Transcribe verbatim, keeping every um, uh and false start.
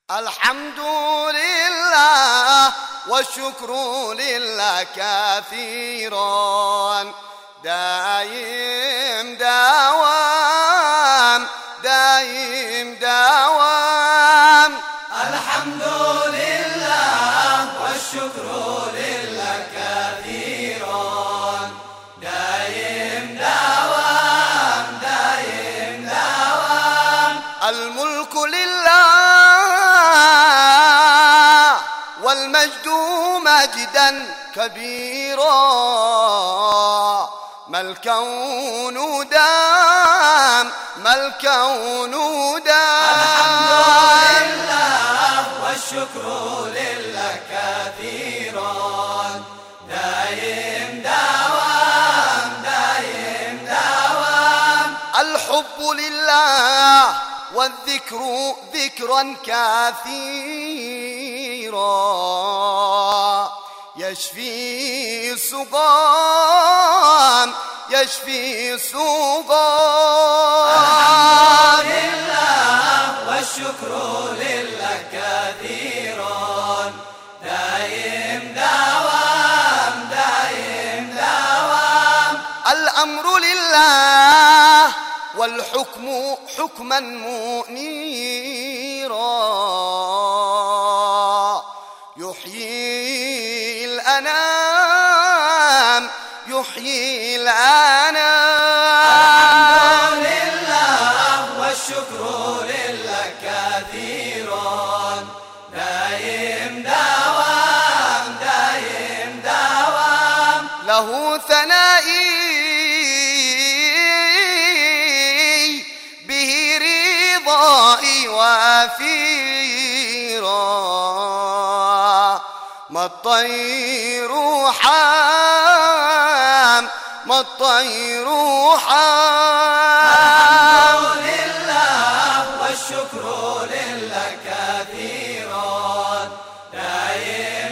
الحمد لله والشكر لله كثيرا دايم دوام دايم دوام. الحمد لله والشكر لله كثيرا دايم دوام دايم دوام. الملك لله والمجد مجدا كبيرا ما الكون دام ما الكون دام. الحمد لله والشكر لله كثيرا دايم دوام دايم دوام. الحب لله والذكر ذكرا كثيرا يشفي السقام يشفي السقام. الحمد لله والشكر لله كثيرا دايم دوام دايم دوام. الأمر لله والحكم حكما منيرا يحيي الأنام يحيي الأنام. الحمد لله والشكر لله كثيرا دايم دوام دايم دوام. له ثنائي به رضائي وافيرا ما الطير حام ما الطير حام. الحمد لله والشكر لله كثيرا دايم